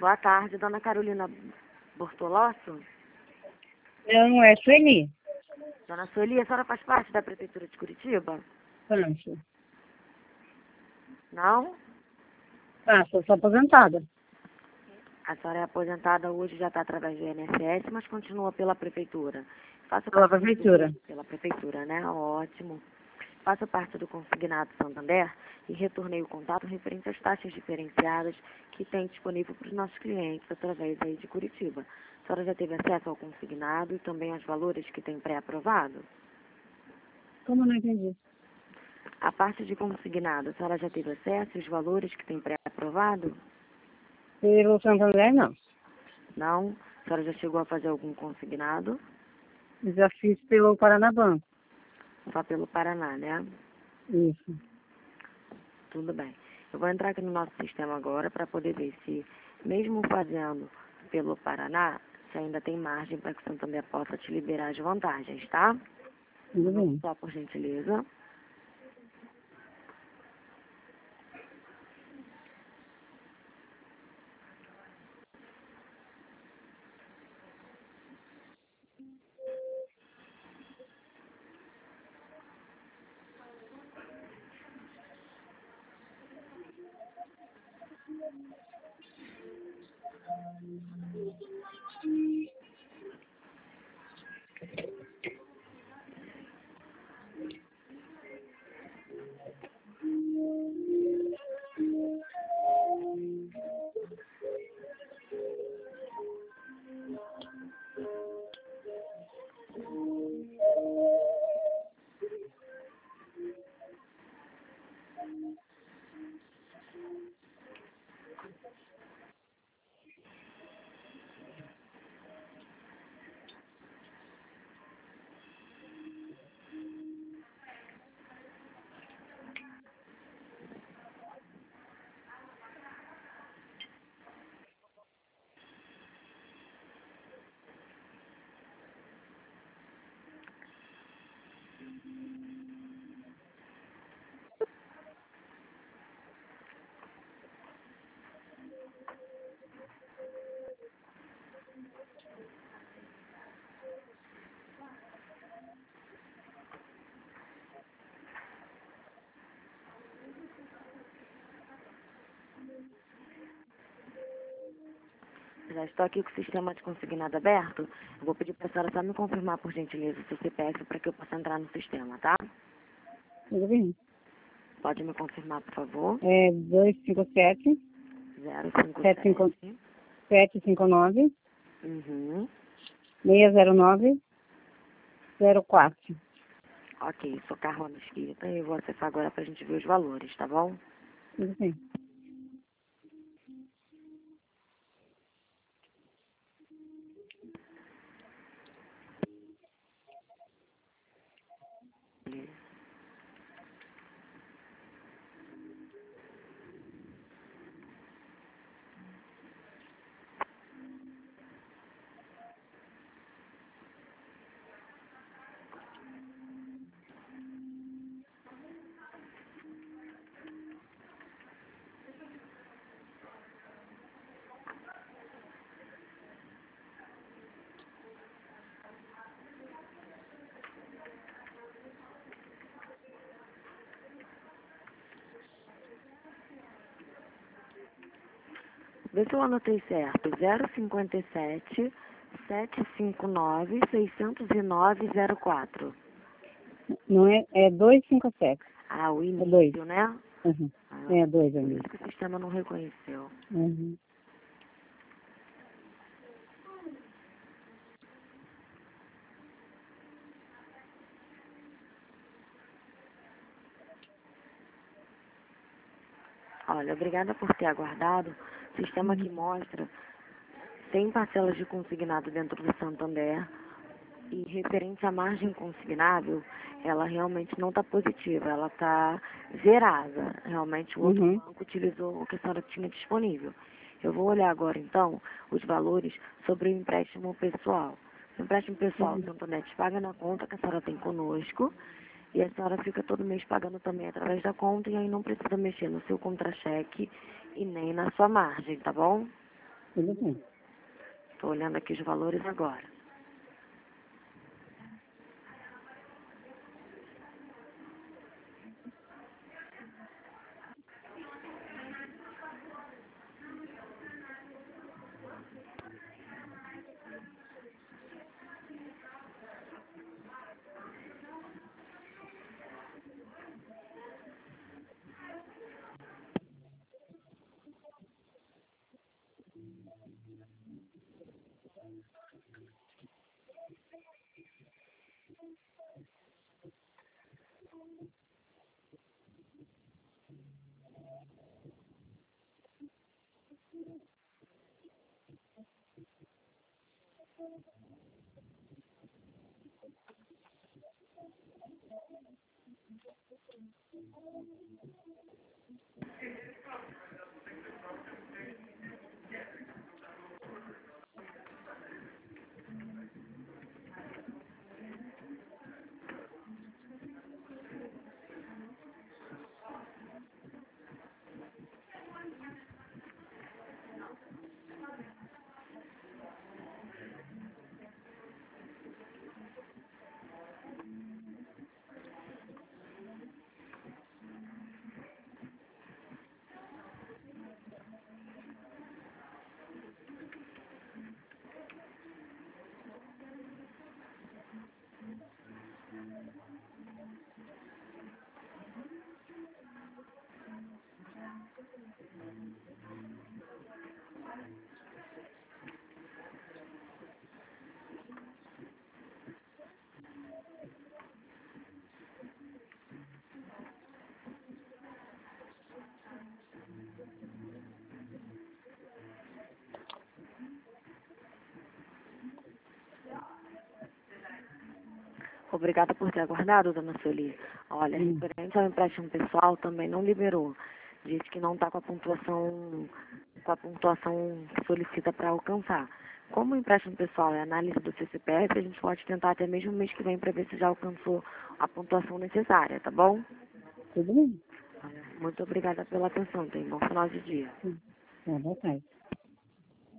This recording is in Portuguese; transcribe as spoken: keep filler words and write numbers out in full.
Boa tarde, dona Carolina Bortolosso. Não, é Sueli. Dona Sueli, a senhora faz parte da Prefeitura de Curitiba? Faço. Não? Ah, sou, sou aposentada. A senhora é aposentada hoje, já está através do I N S S, mas continua pela Prefeitura. Faça Pela parte do- prefeitura. Pela Prefeitura, né? Ótimo. Faça parte do Consignado Santander e retornei o contato referente às taxas diferenciadas que tem disponível para os nossos clientes através aí de Curitiba. A senhora já teve acesso ao consignado e também aos valores que tem pré-aprovado? Como eu não entendi? A parte de consignado, a senhora já teve acesso e os valores que tem pré-aprovado? Pelo Santander, não. Não? A senhora já chegou a fazer algum consignado? Já fiz pelo Paranabanco. Só pelo Paraná, né? Isso. Tudo bem. Eu vou entrar aqui no nosso sistema agora para poder ver se, mesmo fazendo pelo Paraná, se ainda tem margem para que o Santander possa te liberar as vantagens, tá? Tudo bem. Só por gentileza. Já estou aqui com o sistema de consignado aberto. Eu vou pedir para a senhora só me confirmar, por gentileza, o seu C P F para que eu possa entrar no sistema, tá? Tudo bem. Pode me confirmar, por favor? É dois cinco sete, zero cinco sete cinco, sete. sete cinco nove, Uhum. seis zero nove, zero quatro. Ok, sou Carla Mesquita e eu vou acessar agora para a gente ver os valores, tá bom? Tudo bem. Vê se eu anotei certo. zero cinco sete, sete cinco nove, seis zero nove, zero quatro. Não é, é dois cinco sete. Ah, o É dois. início, né? Uhum. Ah, É dois por ainda. isso que o sistema não reconheceu. Uhum. Olha, obrigada por ter aguardado. O sistema que mostra cem parcelas de consignado dentro do Santander e referente à margem consignável, ela realmente não está positiva, ela está zerada. Realmente o outro Uhum. banco utilizou o que a senhora tinha disponível. Eu vou olhar agora, então, os valores sobre o empréstimo pessoal. O empréstimo pessoal, o Uhum. Santander te paga na conta que a senhora tem conosco e a senhora fica todo mês pagando também através da conta e aí não precisa mexer no seu contra-cheque e nem na sua margem, tá bom? Tudo bem. Estou olhando aqui os valores agora. Obrigada por ter aguardado, dona Sueli. Olha, Hum. referente ao empréstimo pessoal, também não liberou. Diz que não está com a pontuação, com a pontuação que solicita para alcançar. Como o empréstimo pessoal é análise do C C P F, a gente pode tentar até mesmo mês que vem para ver se já alcançou a pontuação necessária, tá bom? Tudo bem. Muito obrigada pela atenção. Tenha um bom final de dia. Sim. Tá, boa tarde.